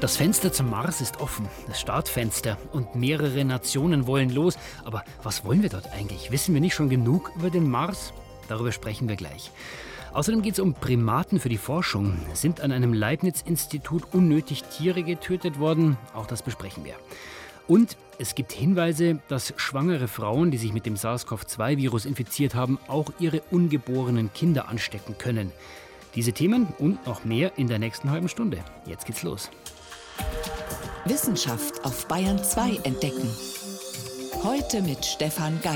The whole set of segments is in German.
Das Fenster zum Mars ist offen, das Startfenster, und mehrere Nationen wollen los. Aber was wollen wir dort eigentlich? Wissen wir nicht schon genug über den Mars? Darüber sprechen wir gleich. Außerdem geht es um Primaten für die Forschung. Sind an einem Leibniz-Institut unnötig Tiere getötet worden? Auch das besprechen wir. Und es gibt Hinweise, dass schwangere Frauen, die sich mit dem SARS-CoV-2-Virus infiziert haben, auch ihre ungeborenen Kinder anstecken können. Diese Themen und noch mehr in der nächsten halben Stunde. Jetzt geht's los. Wissenschaft auf Bayern 2 entdecken. Heute mit Stefan Geier.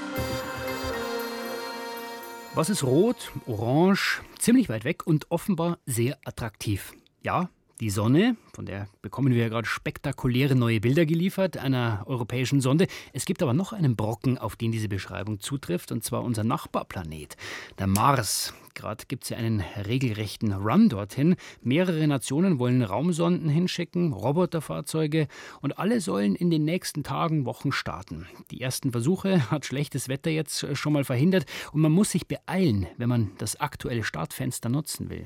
Was ist rot, orange, ziemlich weit weg und offenbar sehr attraktiv? Ja, die Sonne, von der bekommen wir ja gerade spektakuläre neue Bilder geliefert, einer europäischen Sonde. Es gibt aber noch einen Brocken, auf den diese Beschreibung zutrifft, und zwar unser Nachbarplanet, der Mars. Gerade gibt es ja einen regelrechten Run dorthin. Mehrere Nationen wollen Raumsonden hinschicken, Roboterfahrzeuge, und alle sollen in den nächsten Tagen, Wochen starten. Die ersten Versuche hat schlechtes Wetter jetzt schon mal verhindert, und man muss sich beeilen, wenn man das aktuelle Startfenster nutzen will.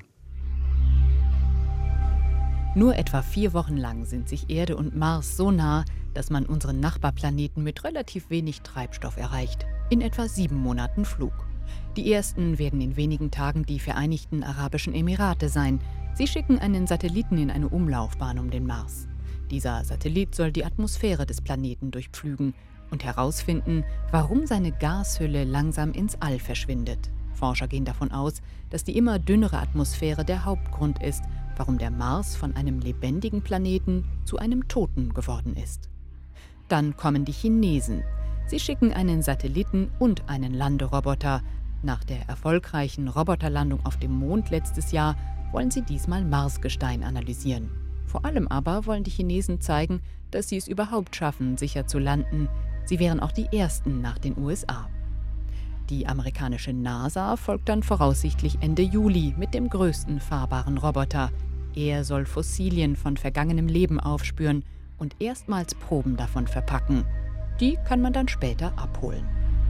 Nur etwa 4 Wochen lang sind sich Erde und Mars so nah, dass man unseren Nachbarplaneten mit relativ wenig Treibstoff erreicht. In etwa 7 Monaten Flug. Die ersten werden in wenigen Tagen die Vereinigten Arabischen Emirate sein. Sie schicken einen Satelliten in eine Umlaufbahn um den Mars. Dieser Satellit soll die Atmosphäre des Planeten durchpflügen und herausfinden, warum seine Gashülle langsam ins All verschwindet. Forscher gehen davon aus, dass die immer dünnere Atmosphäre der Hauptgrund ist, warum der Mars von einem lebendigen Planeten zu einem toten geworden ist. Dann kommen die Chinesen. Sie schicken einen Satelliten und einen Landeroboter. Nach der erfolgreichen Roboterlandung auf dem Mond letztes Jahr wollen sie diesmal Marsgestein analysieren. Vor allem aber wollen die Chinesen zeigen, dass sie es überhaupt schaffen, sicher zu landen. Sie wären auch die Ersten nach den USA. Die amerikanische NASA folgt dann voraussichtlich Ende Juli mit dem größten fahrbaren Roboter. Er soll Fossilien von vergangenem Leben aufspüren und erstmals Proben davon verpacken. Die kann man dann später abholen.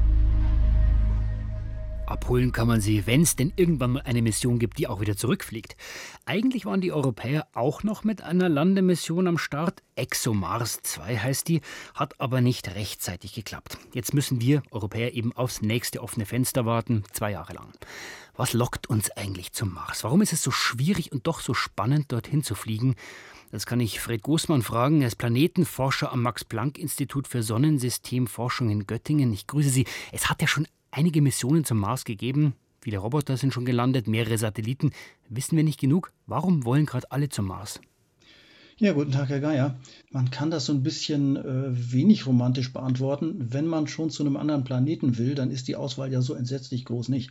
Abholen kann man sie, wenn es denn irgendwann mal eine Mission gibt, die auch wieder zurückfliegt. Eigentlich waren die Europäer auch noch mit einer Landemission am Start. ExoMars 2 heißt die, hat aber nicht rechtzeitig geklappt. Jetzt müssen wir Europäer eben aufs nächste offene Fenster warten, 2 Jahre lang. Was lockt uns eigentlich zum Mars? Warum ist es so schwierig und doch so spannend, dorthin zu fliegen? Das kann ich Fred Goßmann fragen. Er ist Planetenforscher am Max-Planck-Institut für Sonnensystemforschung in Göttingen. Ich grüße Sie. Es hat ja schon einige Missionen zum Mars gegeben. Viele Roboter sind schon gelandet, mehrere Satelliten. Wissen wir nicht genug? Warum wollen gerade alle zum Mars? Ja, guten Tag, Herr Geier. Man kann das so ein bisschen wenig romantisch beantworten. Wenn man schon zu einem anderen Planeten will, dann ist die Auswahl ja so entsetzlich groß nicht.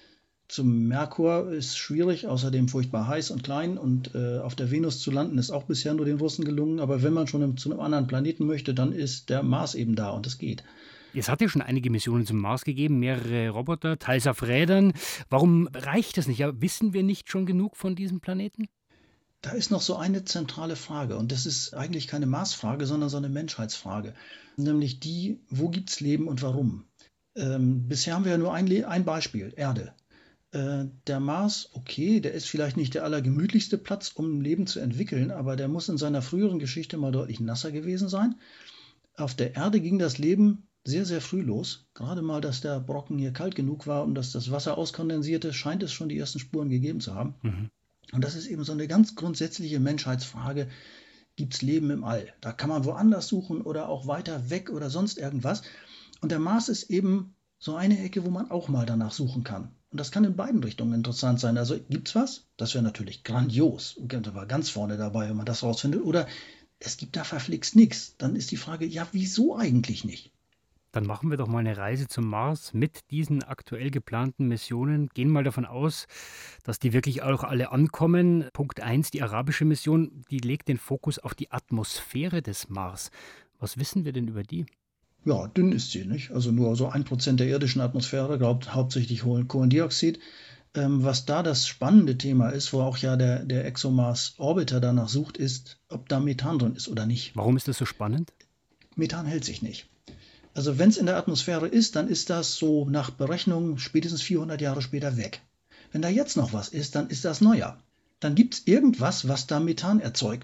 Zum Merkur ist schwierig, außerdem furchtbar heiß und klein, und auf der Venus zu landen ist auch bisher nur den Russen gelungen. Aber wenn man schon zu einem anderen Planeten möchte, dann ist der Mars eben da, und es geht. Es hat ja schon einige Missionen zum Mars gegeben, mehrere Roboter, teils auf Rädern. Warum reicht das nicht? Ja, wissen wir nicht schon genug von diesem Planeten? Da ist noch so eine zentrale Frage, und das ist eigentlich keine Marsfrage, sondern so eine Menschheitsfrage. Nämlich die, wo gibt es Leben und warum? Bisher haben wir ja nur ein Beispiel, Erde. Der Mars, okay, der ist vielleicht nicht der allergemütlichste Platz, um Leben zu entwickeln, aber der muss in seiner früheren Geschichte mal deutlich nasser gewesen sein. Auf der Erde ging das Leben sehr, sehr früh los. Gerade mal, dass der Brocken hier kalt genug war und dass das Wasser auskondensierte, scheint es schon die ersten Spuren gegeben zu haben. Und das ist eben so eine ganz grundsätzliche Menschheitsfrage. Gibt es Leben im All? Da kann man woanders suchen oder auch weiter weg oder sonst irgendwas. Und der Mars ist eben so eine Ecke, wo man auch mal danach suchen kann. Und das kann in beiden Richtungen interessant sein. Also gibt's was? Das wäre natürlich grandios. Da war ganz vorne dabei, wenn man das rausfindet. Oder es gibt da verflixt nichts. Dann ist die Frage, ja, wieso eigentlich nicht? Dann machen wir doch mal eine Reise zum Mars mit diesen aktuell geplanten Missionen. Gehen mal davon aus, dass die wirklich auch alle ankommen. Punkt 1, die arabische Mission, die legt den Fokus auf die Atmosphäre des Mars. Was wissen wir denn über die? Ja, dünn ist sie, nicht? Also nur so 1% der irdischen Atmosphäre, hauptsächlich Kohlendioxid. Was da das spannende Thema ist, wo auch ja der ExoMars Orbiter danach sucht, ist, ob da Methan drin ist oder nicht. Warum ist das so spannend? Methan hält sich nicht. Also wenn es in der Atmosphäre ist, dann ist das so nach Berechnung spätestens 400 Jahre später weg. Wenn da jetzt noch was ist, dann ist das neuer. Dann gibt es irgendwas, was da Methan erzeugt.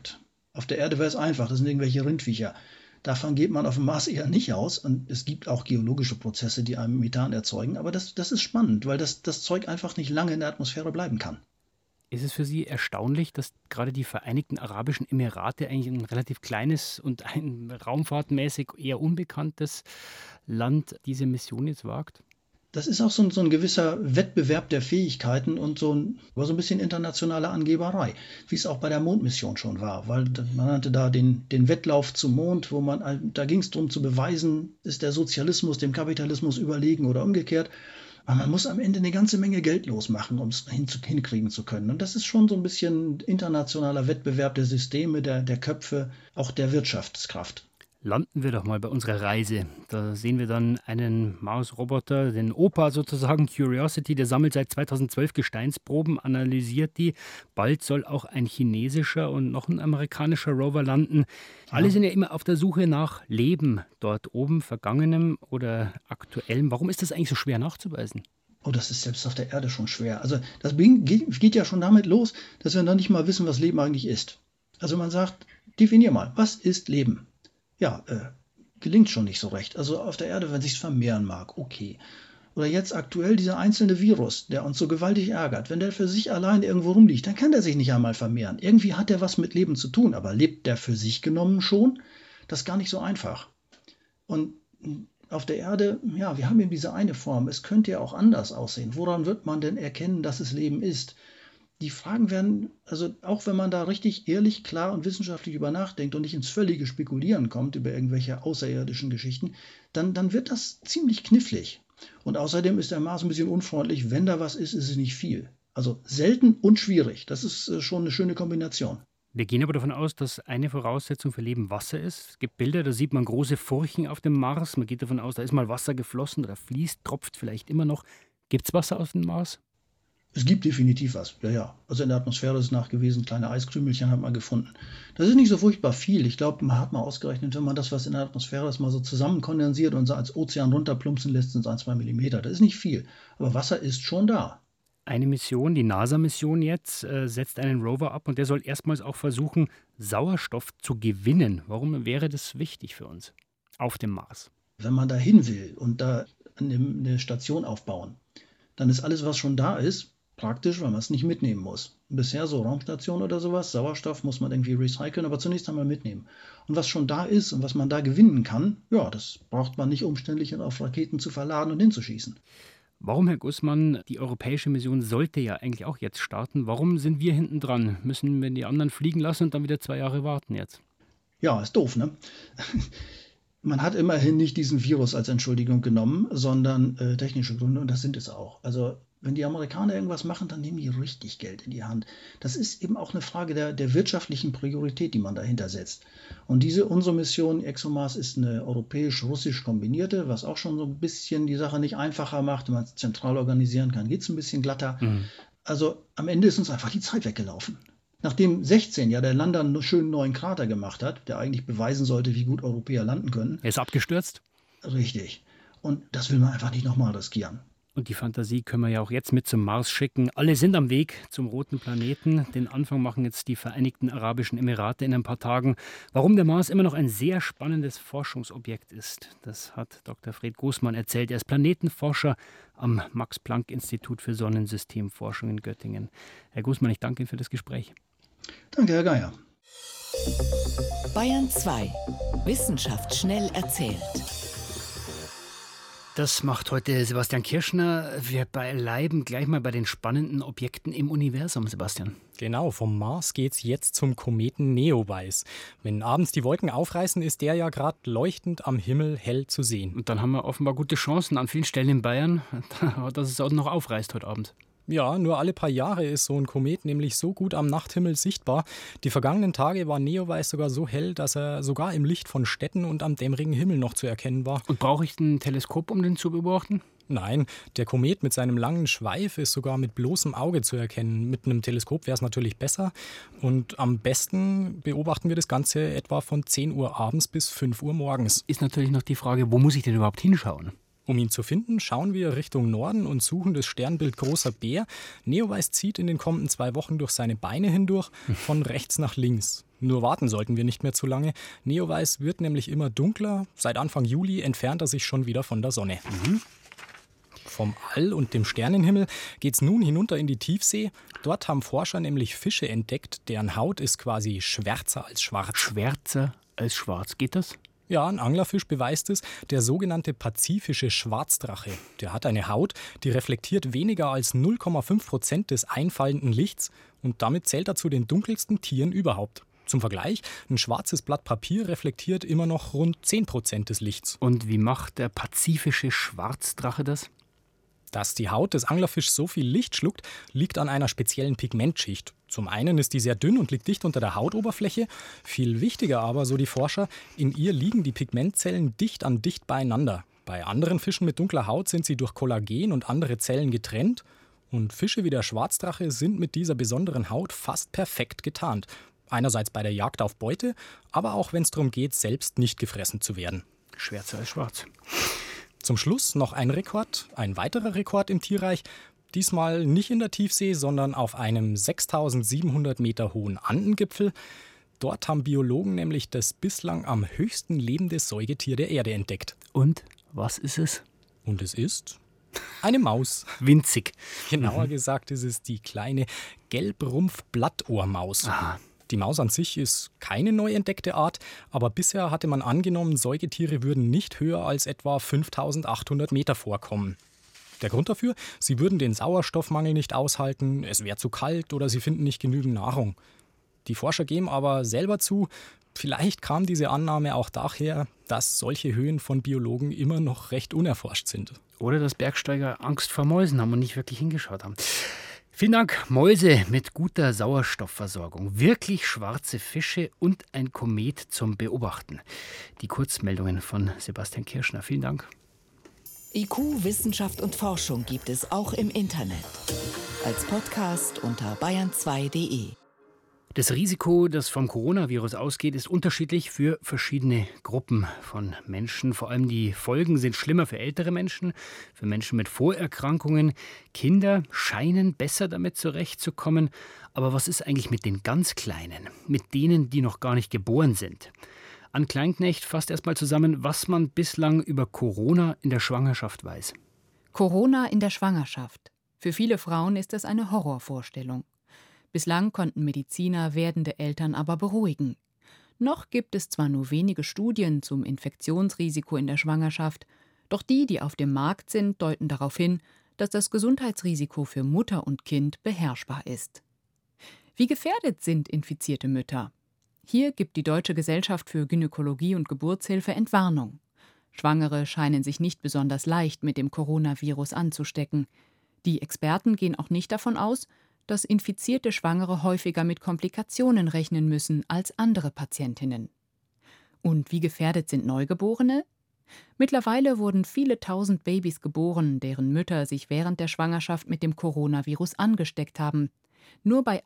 Auf der Erde wäre es einfach, das sind irgendwelche Rindviecher. Davon geht man auf dem Mars eher nicht aus. Und es gibt auch geologische Prozesse, die einem Methan erzeugen. Aber das ist spannend, weil das Zeug einfach nicht lange in der Atmosphäre bleiben kann. Ist es für Sie erstaunlich, dass gerade die Vereinigten Arabischen Emirate, eigentlich ein relativ kleines und ein raumfahrtmäßig eher unbekanntes Land, diese Mission jetzt wagt? Das ist auch so ein gewisser Wettbewerb der Fähigkeiten und so ein bisschen internationale Angeberei, wie es auch bei der Mondmission schon war, weil man nannte da den Wettlauf zum Mond, da ging es darum zu beweisen, ist der Sozialismus dem Kapitalismus überlegen oder umgekehrt. Aber man muss am Ende eine ganze Menge Geld losmachen, um es hinkriegen zu können. Und das ist schon so ein bisschen internationaler Wettbewerb der Systeme, der Köpfe, auch der Wirtschaftskraft. Landen wir doch mal bei unserer Reise. Da sehen wir dann einen Mars-Roboter, den Opa sozusagen, Curiosity, der sammelt seit 2012 Gesteinsproben, analysiert die. Bald soll auch ein chinesischer und noch ein amerikanischer Rover landen. Alle sind ja immer auf der Suche nach Leben dort oben, vergangenem oder aktuellem. Warum ist das eigentlich so schwer nachzuweisen? Oh, das ist selbst auf der Erde schon schwer. Also das geht ja schon damit los, dass wir noch nicht mal wissen, was Leben eigentlich ist. Also man sagt, definier mal, was ist Leben? Ja, gelingt schon nicht so recht. Also auf der Erde, wenn sich's vermehren mag, okay. Oder jetzt aktuell dieser einzelne Virus, der uns so gewaltig ärgert. Wenn der für sich allein irgendwo rumliegt, dann kann der sich nicht einmal vermehren. Irgendwie hat der was mit Leben zu tun, aber lebt der für sich genommen schon? Das ist gar nicht so einfach. Und auf der Erde, ja, wir haben eben diese eine Form. Es könnte ja auch anders aussehen. Woran wird man denn erkennen, dass es Leben ist? Die Fragen werden, also auch wenn man da richtig ehrlich, klar und wissenschaftlich über nachdenkt und nicht ins völlige Spekulieren kommt über irgendwelche außerirdischen Geschichten, dann wird das ziemlich knifflig. Und außerdem ist der Mars ein bisschen unfreundlich. Wenn da was ist, ist es nicht viel. Also selten und schwierig. Das ist schon eine schöne Kombination. Wir gehen aber davon aus, dass eine Voraussetzung für Leben Wasser ist. Es gibt Bilder, da sieht man große Furchen auf dem Mars. Man geht davon aus, da ist mal Wasser geflossen oder fließt, tropft vielleicht immer noch. Gibt es Wasser auf dem Mars? Es gibt definitiv was, ja. Also in der Atmosphäre ist es nachgewiesen, kleine Eiskrümelchen hat man gefunden. Das ist nicht so furchtbar viel. Ich glaube, man hat mal ausgerechnet, wenn man das, was in der Atmosphäre ist, mal so zusammenkondensiert und so als Ozean runterplumpsen lässt, sind es 1-2 Millimeter. Das ist nicht viel, aber Wasser ist schon da. Eine Mission, die NASA-Mission jetzt, setzt einen Rover ab und der soll erstmals auch versuchen, Sauerstoff zu gewinnen. Warum wäre das wichtig für uns auf dem Mars? Wenn man da hin will und da eine Station aufbauen, dann ist alles, was schon da ist, praktisch, weil man es nicht mitnehmen muss. Bisher so Raumstation oder sowas, Sauerstoff muss man irgendwie recyceln, aber zunächst einmal mitnehmen. Und was schon da ist und was man da gewinnen kann, ja, das braucht man nicht umständlich auf Raketen zu verladen und hinzuschießen. Warum, Herr Gußmann, die europäische Mission sollte ja eigentlich auch jetzt starten. Warum sind wir hinten dran? Müssen wir die anderen fliegen lassen und dann wieder 2 Jahre warten jetzt? Ja, ist doof, ne? Man hat immerhin nicht diesen Virus als Entschuldigung genommen, sondern technische Gründe, und das sind es auch. Also wenn die Amerikaner irgendwas machen, dann nehmen die richtig Geld in die Hand. Das ist eben auch eine Frage der wirtschaftlichen Priorität, die man dahinter setzt. Und unsere Mission ExoMars ist eine europäisch-russisch kombinierte, was auch schon so ein bisschen die Sache nicht einfacher macht. Wenn man es zentral organisieren kann, geht es ein bisschen glatter. Also am Ende ist uns einfach die Zeit weggelaufen. Nachdem 16 ja der Lander einen schönen neuen Krater gemacht hat, der eigentlich beweisen sollte, wie gut Europäer landen können. Er ist abgestürzt? Richtig. Und das will man einfach nicht nochmal riskieren. Und die Fantasie können wir ja auch jetzt mit zum Mars schicken. Alle sind am Weg zum roten Planeten. Den Anfang machen jetzt die Vereinigten Arabischen Emirate in ein paar Tagen. Warum der Mars immer noch ein sehr spannendes Forschungsobjekt ist, das hat Dr. Fred Gußmann erzählt. Er ist Planetenforscher am Max-Planck-Institut für Sonnensystemforschung in Göttingen. Herr Gußmann, ich danke Ihnen für das Gespräch. Danke, Herr Geier. Bayern 2. Wissenschaft schnell erzählt. Das macht heute Sebastian Kirschner. Wir bleiben gleich mal bei den spannenden Objekten im Universum, Sebastian. Genau, vom Mars geht's jetzt zum Kometen Neowise. Wenn abends die Wolken aufreißen, ist der ja gerade leuchtend am Himmel hell zu sehen. Und dann haben wir offenbar gute Chancen an vielen Stellen in Bayern, dass es auch noch aufreißt heute Abend. Ja, nur alle paar Jahre ist so ein Komet nämlich so gut am Nachthimmel sichtbar. Die vergangenen Tage war Neowise sogar so hell, dass er sogar im Licht von Städten und am dämmerigen Himmel noch zu erkennen war. Und brauche ich ein Teleskop, um den zu beobachten? Nein, der Komet mit seinem langen Schweif ist sogar mit bloßem Auge zu erkennen. Mit einem Teleskop wäre es natürlich besser. Und am besten beobachten wir das Ganze etwa von 10 Uhr abends bis 5 Uhr morgens. Ist natürlich noch die Frage, wo muss ich denn überhaupt hinschauen? Um ihn zu finden, schauen wir Richtung Norden und suchen das Sternbild Großer Bär. Neowise zieht in den kommenden 2 Wochen durch seine Beine hindurch, von rechts nach links. Nur warten sollten wir nicht mehr zu lange. Neoweiß wird nämlich immer dunkler. Seit Anfang Juli entfernt er sich schon wieder von der Sonne. Vom All und dem Sternenhimmel geht's nun hinunter in die Tiefsee. Dort haben Forscher nämlich Fische entdeckt, deren Haut ist quasi schwärzer als schwarz. Schwärzer als schwarz, geht das? Ja, ein Anglerfisch beweist es, der sogenannte pazifische Schwarzdrache. Der hat eine Haut, die reflektiert weniger als 0,5% des einfallenden Lichts und damit zählt er zu den dunkelsten Tieren überhaupt. Zum Vergleich, ein schwarzes Blatt Papier reflektiert immer noch rund 10% des Lichts. Und wie macht der pazifische Schwarzdrache das? Dass die Haut des Anglerfischs so viel Licht schluckt, liegt an einer speziellen Pigmentschicht. Zum einen ist die sehr dünn und liegt dicht unter der Hautoberfläche. Viel wichtiger aber, so die Forscher, in ihr liegen die Pigmentzellen dicht an dicht beieinander. Bei anderen Fischen mit dunkler Haut sind sie durch Kollagen und andere Zellen getrennt. Und Fische wie der Schwarzdrache sind mit dieser besonderen Haut fast perfekt getarnt. Einerseits bei der Jagd auf Beute, aber auch wenn es darum geht, selbst nicht gefressen zu werden. Schwärzer als schwarz. Zum Schluss noch ein weiterer Rekord im Tierreich. Diesmal nicht in der Tiefsee, sondern auf einem 6.700 Meter hohen Andengipfel. Dort haben Biologen nämlich das bislang am höchsten lebende Säugetier der Erde entdeckt. Und was ist es? Und es ist eine Maus. Winzig. Genauer gesagt ist es die kleine Gelbrumpf-Blattohrmaus. Aha. Die Maus an sich ist keine neu entdeckte Art, aber bisher hatte man angenommen, Säugetiere würden nicht höher als etwa 5.800 Meter vorkommen. Der Grund dafür? Sie würden den Sauerstoffmangel nicht aushalten, es wäre zu kalt oder sie finden nicht genügend Nahrung. Die Forscher geben aber selber zu, vielleicht kam diese Annahme auch daher, dass solche Höhen von Biologen immer noch recht unerforscht sind. Oder dass Bergsteiger Angst vor Mäusen haben und nicht wirklich hingeschaut haben. Vielen Dank. Mäuse mit guter Sauerstoffversorgung, wirklich schwarze Fische und ein Komet zum Beobachten. Die Kurzmeldungen von Sebastian Kirschner. Vielen Dank. IQ, Wissenschaft und Forschung gibt es auch im Internet. Als Podcast unter bayern2.de. Das Risiko, das vom Coronavirus ausgeht, ist unterschiedlich für verschiedene Gruppen von Menschen. Vor allem die Folgen sind schlimmer für ältere Menschen, für Menschen mit Vorerkrankungen. Kinder scheinen besser damit zurechtzukommen. Aber was ist eigentlich mit den ganz Kleinen, mit denen, die noch gar nicht geboren sind? Ann Kleinknecht fasst erst mal zusammen, was man bislang über Corona in der Schwangerschaft weiß. Corona in der Schwangerschaft. Für viele Frauen ist es eine Horrorvorstellung. Bislang konnten Mediziner werdende Eltern aber beruhigen. Noch gibt es zwar nur wenige Studien zum Infektionsrisiko in der Schwangerschaft, doch die auf dem Markt sind, deuten darauf hin, dass das Gesundheitsrisiko für Mutter und Kind beherrschbar ist. Wie gefährdet sind infizierte Mütter? Hier gibt die Deutsche Gesellschaft für Gynäkologie und Geburtshilfe Entwarnung. Schwangere scheinen sich nicht besonders leicht mit dem Coronavirus anzustecken. Die Experten gehen auch nicht davon aus, dass infizierte Schwangere häufiger mit Komplikationen rechnen müssen als andere Patientinnen. Und wie gefährdet sind Neugeborene? Mittlerweile wurden viele tausend Babys geboren, deren Mütter sich während der Schwangerschaft mit dem Coronavirus angesteckt haben. Nur bei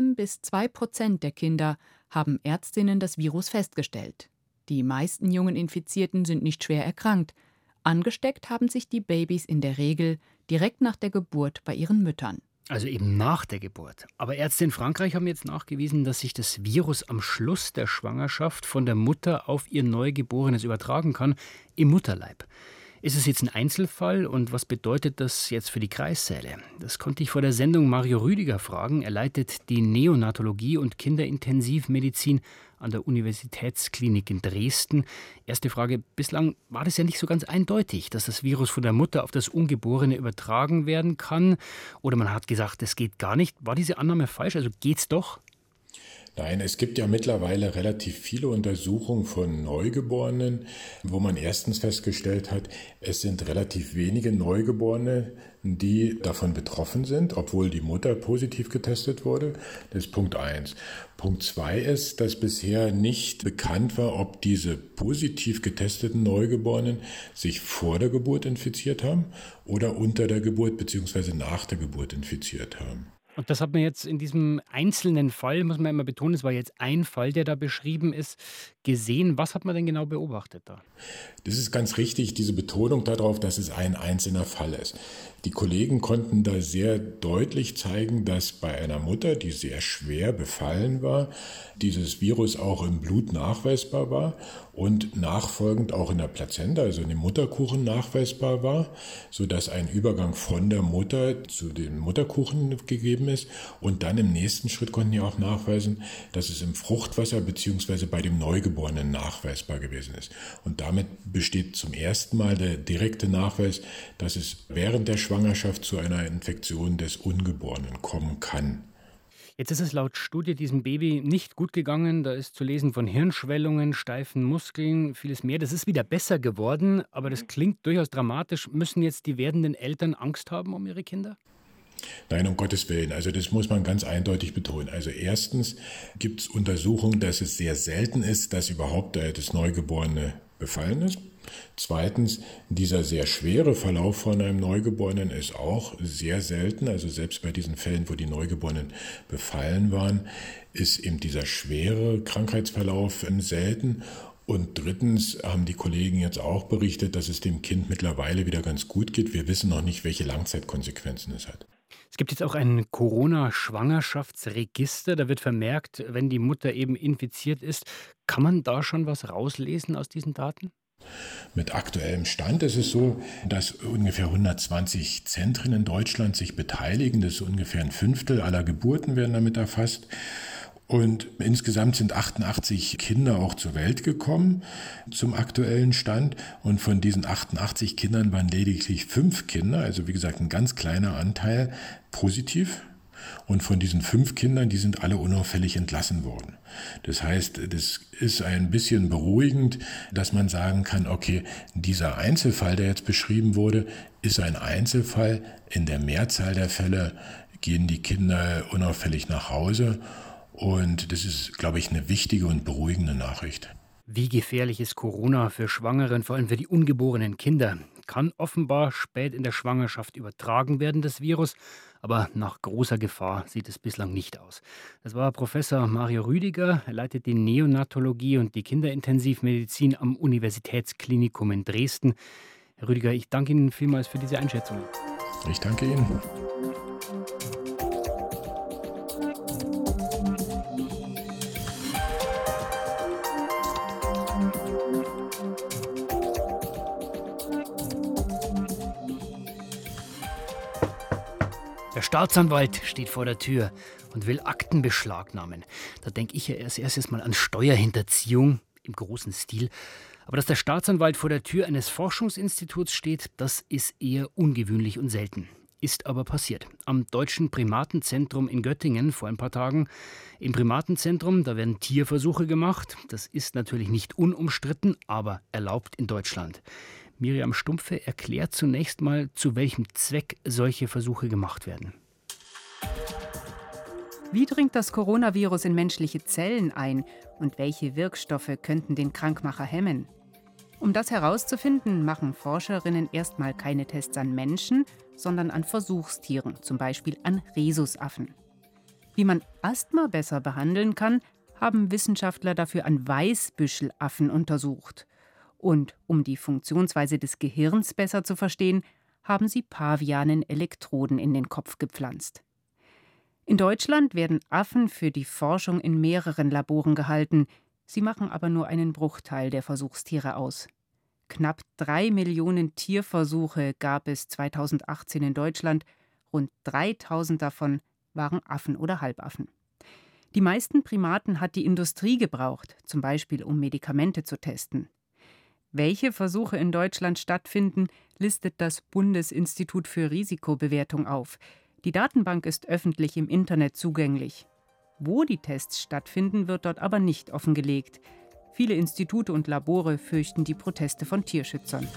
1-2% der Kinder haben Ärztinnen das Virus festgestellt. Die meisten jungen Infizierten sind nicht schwer erkrankt. Angesteckt haben sich die Babys in der Regel direkt nach der Geburt bei ihren Müttern. Also eben nach der Geburt. Aber Ärzte in Frankreich haben jetzt nachgewiesen, dass sich das Virus am Schluss der Schwangerschaft von der Mutter auf ihr Neugeborenes übertragen kann, im Mutterleib. Ist es jetzt ein Einzelfall und was bedeutet das jetzt für die Kreissäle? Das konnte ich vor der Sendung Mario Rüdiger fragen. Er leitet die Neonatologie und Kinderintensivmedizin an der Universitätsklinik in Dresden. Erste Frage, bislang war das ja nicht so ganz eindeutig, dass das Virus von der Mutter auf das Ungeborene übertragen werden kann. Oder man hat gesagt, das geht gar nicht. War diese Annahme falsch? Also geht's doch? Nein, es gibt ja mittlerweile relativ viele Untersuchungen von Neugeborenen, wo man erstens festgestellt hat, es sind relativ wenige Neugeborene, die davon betroffen sind, obwohl die Mutter positiv getestet wurde. Das ist Punkt 1. Punkt 2 ist, dass bisher nicht bekannt war, ob diese positiv getesteten Neugeborenen sich vor der Geburt infiziert haben oder unter der Geburt bzw. nach der Geburt infiziert haben. Und das hat man jetzt in diesem einzelnen Fall, muss man immer betonen, es war jetzt ein Fall, der da beschrieben ist, gesehen. Was hat man denn genau beobachtet da? Das ist ganz richtig, diese Betonung darauf, dass es ein einzelner Fall ist. Die Kollegen konnten da sehr deutlich zeigen, dass bei einer Mutter, die sehr schwer befallen war, dieses Virus auch im Blut nachweisbar war und nachfolgend auch in der Plazenta, also in dem Mutterkuchen nachweisbar war, sodass ein Übergang von der Mutter zu dem Mutterkuchen gegeben ist. Und dann im nächsten Schritt konnten die auch nachweisen, dass es im Fruchtwasser bzw. bei dem Neugeborenen nachweisbar gewesen ist. Und damit besteht zum ersten Mal der direkte Nachweis, dass es während der Schwangerschaft zu einer Infektion des Ungeborenen kommen kann. Jetzt ist es laut Studie diesem Baby nicht gut gegangen. Da ist zu lesen von Hirnschwellungen, steifen Muskeln, vieles mehr. Das ist wieder besser geworden, aber das klingt durchaus dramatisch. Müssen jetzt die werdenden Eltern Angst haben um ihre Kinder? Nein, um Gottes Willen. Also das muss man ganz eindeutig betonen. Also erstens gibt es Untersuchungen, dass es sehr selten ist, dass überhaupt das Neugeborene befallen ist. Zweitens, dieser sehr schwere Verlauf von einem Neugeborenen ist auch sehr selten. Also selbst bei diesen Fällen, wo die Neugeborenen befallen waren, ist eben dieser schwere Krankheitsverlauf selten. Und drittens haben die Kollegen jetzt auch berichtet, dass es dem Kind mittlerweile wieder ganz gut geht. Wir wissen noch nicht, welche Langzeitkonsequenzen es hat. Es gibt jetzt auch ein Corona-Schwangerschaftsregister. Da wird vermerkt, wenn die Mutter eben infiziert ist. Kann man da schon was rauslesen aus diesen Daten? Mit aktuellem Stand ist es so, dass ungefähr 120 Zentren in Deutschland sich beteiligen. Das ist ungefähr ein Fünftel aller Geburten werden damit erfasst. Und insgesamt sind 88 Kinder auch zur Welt gekommen zum aktuellen Stand. Und von diesen 88 Kindern waren lediglich 5 Kinder, also wie gesagt ein ganz kleiner Anteil, positiv. Und von diesen 5 Kindern, die sind alle unauffällig entlassen worden. Das heißt, das ist ein bisschen beruhigend, dass man sagen kann, okay, dieser Einzelfall, der jetzt beschrieben wurde, ist ein Einzelfall. In der Mehrzahl der Fälle gehen die Kinder unauffällig nach Hause. Und das ist, glaube ich, eine wichtige und beruhigende Nachricht. Wie gefährlich ist Corona für Schwangere und vor allem für die ungeborenen Kinder? Kann offenbar spät in der Schwangerschaft übertragen werden, das Virus, aber nach großer Gefahr sieht es bislang nicht aus. Das war Professor Mario Rüdiger, er leitet die Neonatologie und die Kinderintensivmedizin am Universitätsklinikum in Dresden. Herr Rüdiger, ich danke Ihnen vielmals für diese Einschätzung. Ich danke Ihnen. Der Staatsanwalt steht vor der Tür und will Akten beschlagnahmen. Da denke ich ja als erstes mal an Steuerhinterziehung im großen Stil. Aber dass der Staatsanwalt vor der Tür eines Forschungsinstituts steht, das ist eher ungewöhnlich und selten. Ist aber passiert. Am Deutschen Primatenzentrum in Göttingen vor ein paar Tagen. Im Primatenzentrum, da werden Tierversuche gemacht. Das ist natürlich nicht unumstritten, aber erlaubt in Deutschland. Miriam Stumpfe erklärt zunächst mal, zu welchem Zweck solche Versuche gemacht werden. Wie dringt das Coronavirus in menschliche Zellen ein und welche Wirkstoffe könnten den Krankmacher hemmen? Um das herauszufinden, machen Forscherinnen erstmal keine Tests an Menschen, sondern an Versuchstieren, zum Beispiel an Rhesusaffen. Wie man Asthma besser behandeln kann, haben Wissenschaftler dafür an Weißbüschelaffen untersucht. Und um die Funktionsweise des Gehirns besser zu verstehen, haben sie Pavianen Elektroden in den Kopf gepflanzt. In Deutschland werden Affen für die Forschung in mehreren Laboren gehalten. Sie machen aber nur einen Bruchteil der Versuchstiere aus. Knapp 3 Millionen Tierversuche gab es 2018 in Deutschland. Rund 3000 davon waren Affen oder Halbaffen. Die meisten Primaten hat die Industrie gebraucht, zum Beispiel um Medikamente zu testen. Welche Versuche in Deutschland stattfinden, listet das Bundesinstitut für Risikobewertung auf. Die Datenbank ist öffentlich im Internet zugänglich. Wo die Tests stattfinden, wird dort aber nicht offengelegt. Viele Institute und Labore fürchten die Proteste von Tierschützern.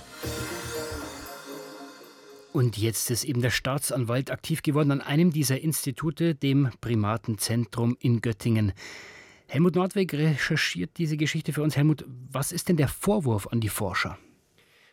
Und jetzt ist eben der Staatsanwalt aktiv geworden an einem dieser Institute, dem Primatenzentrum in Göttingen. Helmut Nordweg recherchiert diese Geschichte für uns. Helmut, was ist denn der Vorwurf an die Forscher?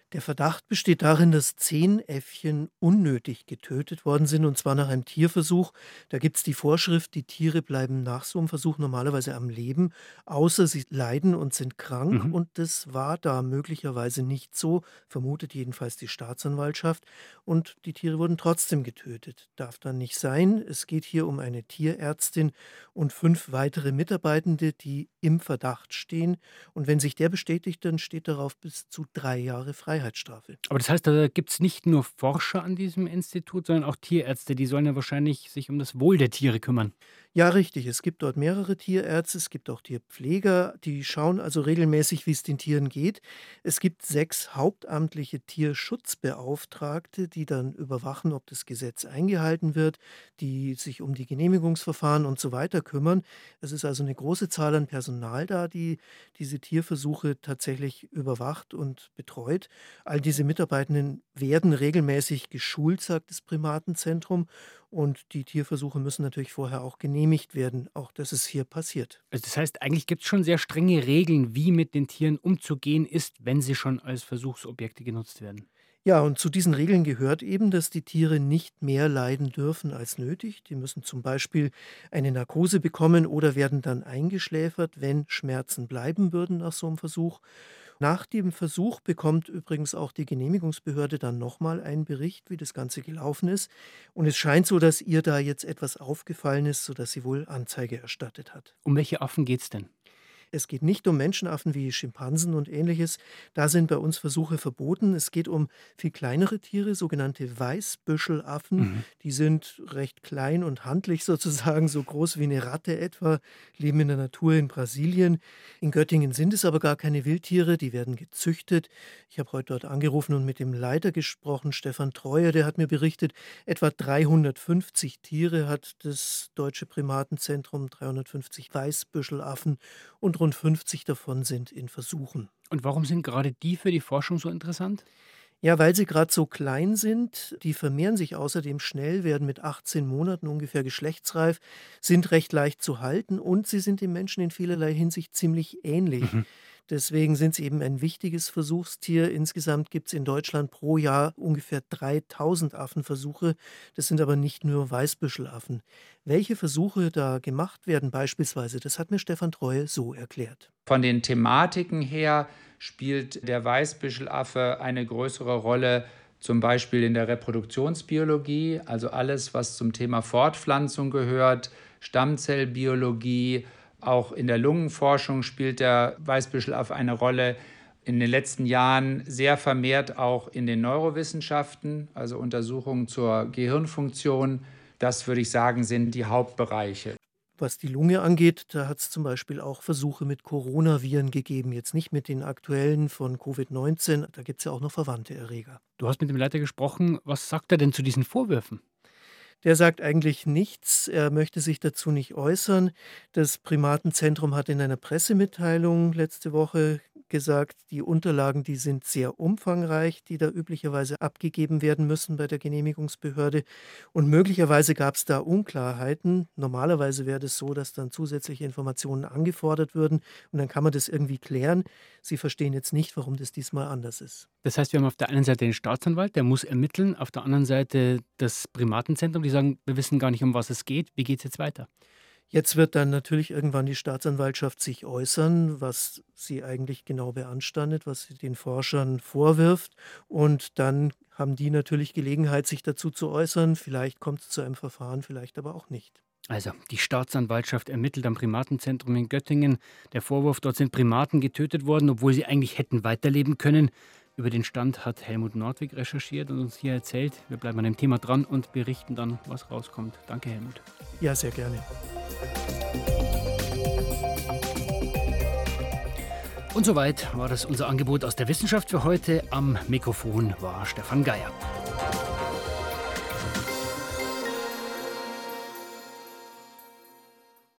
Der Verdacht besteht darin, dass 10 Äffchen unnötig getötet worden sind, und zwar nach einem Tierversuch. Da gibt es die Vorschrift, die Tiere bleiben nach so einem Versuch normalerweise am Leben, außer sie leiden und sind krank. Mhm. Und das war da möglicherweise nicht so, vermutet jedenfalls die Staatsanwaltschaft. Und die Tiere wurden trotzdem getötet. Darf dann nicht sein. Es geht hier um eine Tierärztin und 5 weitere Mitarbeitende, die im Verdacht stehen. Und wenn sich der bestätigt, dann steht darauf bis zu 3 Jahre Freiheitsstrafe. Aber das heißt, da gibt es nicht nur Forscher an diesem Institut, sondern auch Tierärzte. Die sollen ja wahrscheinlich sich um das Wohl der Tiere kümmern. Ja, richtig. Es gibt dort mehrere Tierärzte, es gibt auch Tierpfleger, die schauen also regelmäßig, wie es den Tieren geht. Es gibt 6 hauptamtliche Tierschutzbeauftragte, die dann überwachen, ob das Gesetz eingehalten wird, die sich um die Genehmigungsverfahren und so weiter kümmern. Es ist also eine große Zahl an Personal da, die diese Tierversuche tatsächlich überwacht und betreut. All diese Mitarbeitenden werden regelmäßig geschult, sagt das Primatenzentrum. Und die Tierversuche müssen natürlich vorher auch genehmigt werden. Auch das ist hier passiert. Also das heißt, eigentlich gibt es schon sehr strenge Regeln, wie mit den Tieren umzugehen ist, wenn sie schon als Versuchsobjekte genutzt werden. Ja, und zu diesen Regeln gehört eben, dass die Tiere nicht mehr leiden dürfen als nötig. Die müssen zum Beispiel eine Narkose bekommen oder werden dann eingeschläfert, wenn Schmerzen bleiben würden nach so einem Versuch. Nach dem Versuch bekommt übrigens auch die Genehmigungsbehörde dann nochmal einen Bericht, wie das Ganze gelaufen ist. Und es scheint so, dass ihr da jetzt etwas aufgefallen ist, sodass sie wohl Anzeige erstattet hat. Um welche Affen geht es denn? Es geht nicht um Menschenaffen wie Schimpansen und Ähnliches. Da sind bei uns Versuche verboten. Es geht um viel kleinere Tiere, sogenannte Weißbüschelaffen. Mhm. Die sind recht klein und handlich sozusagen, so groß wie eine Ratte etwa, leben in der Natur in Brasilien. In Göttingen sind es aber gar keine Wildtiere, die werden gezüchtet. Ich habe heute dort angerufen und mit dem Leiter gesprochen, Stefan Treuer, der hat mir berichtet, etwa 350 Tiere hat das Deutsche Primatenzentrum, 350 Weißbüschelaffen, und rund 50 davon sind in Versuchen. Und warum sind gerade die für die Forschung so interessant? Ja, weil sie gerade so klein sind. Die vermehren sich außerdem schnell, werden mit 18 Monaten ungefähr geschlechtsreif, sind recht leicht zu halten und sie sind dem Menschen in vielerlei Hinsicht ziemlich ähnlich. Mhm. Deswegen sind sie eben ein wichtiges Versuchstier. Insgesamt gibt es in Deutschland pro Jahr ungefähr 3000 Affenversuche. Das sind aber nicht nur Weißbüschelaffen. Welche Versuche da gemacht werden beispielsweise, das hat mir Stefan Treue so erklärt. Von den Thematiken her spielt der Weißbüschelaffe eine größere Rolle, zum Beispiel in der Reproduktionsbiologie, also alles, was zum Thema Fortpflanzung gehört, Stammzellbiologie. Auch in der Lungenforschung spielt der Weißbüschelaffe eine Rolle. In den letzten Jahren sehr vermehrt auch in den Neurowissenschaften, also Untersuchungen zur Gehirnfunktion. Das, würde ich sagen, sind die Hauptbereiche. Was die Lunge angeht, da hat es zum Beispiel auch Versuche mit Coronaviren gegeben. Jetzt nicht mit den aktuellen von Covid-19, da gibt es ja auch noch verwandte Erreger. Du hast mit dem Leiter gesprochen. Was sagt er denn zu diesen Vorwürfen? Der sagt eigentlich nichts, er möchte sich dazu nicht äußern. Das Primatenzentrum hat in einer Pressemitteilung letzte Woche gesagt, die Unterlagen, die sind sehr umfangreich, die da üblicherweise abgegeben werden müssen bei der Genehmigungsbehörde. Und möglicherweise gab es da Unklarheiten. Normalerweise wäre das so, dass dann zusätzliche Informationen angefordert würden und dann kann man das irgendwie klären. Sie verstehen jetzt nicht, warum das diesmal anders ist. Das heißt, wir haben auf der einen Seite den Staatsanwalt, der muss ermitteln, auf der anderen Seite das Primatenzentrum, die sagen, wir wissen gar nicht, um was es geht. Wie geht es jetzt weiter? Jetzt wird dann natürlich irgendwann die Staatsanwaltschaft sich äußern, was sie eigentlich genau beanstandet, was sie den Forschern vorwirft. Und dann haben die natürlich Gelegenheit, sich dazu zu äußern. Vielleicht kommt es zu einem Verfahren, vielleicht aber auch nicht. Also, die Staatsanwaltschaft ermittelt am Primatenzentrum in Göttingen. Der Vorwurf, dort sind Primaten getötet worden, obwohl sie eigentlich hätten weiterleben können. Über den Stand hat Helmut Nordwig recherchiert und uns hier erzählt. Wir bleiben an dem Thema dran und berichten dann, was rauskommt. Danke, Helmut. Ja, sehr gerne. Und soweit war das unser Angebot aus der Wissenschaft für heute. Am Mikrofon war Stefan Geier.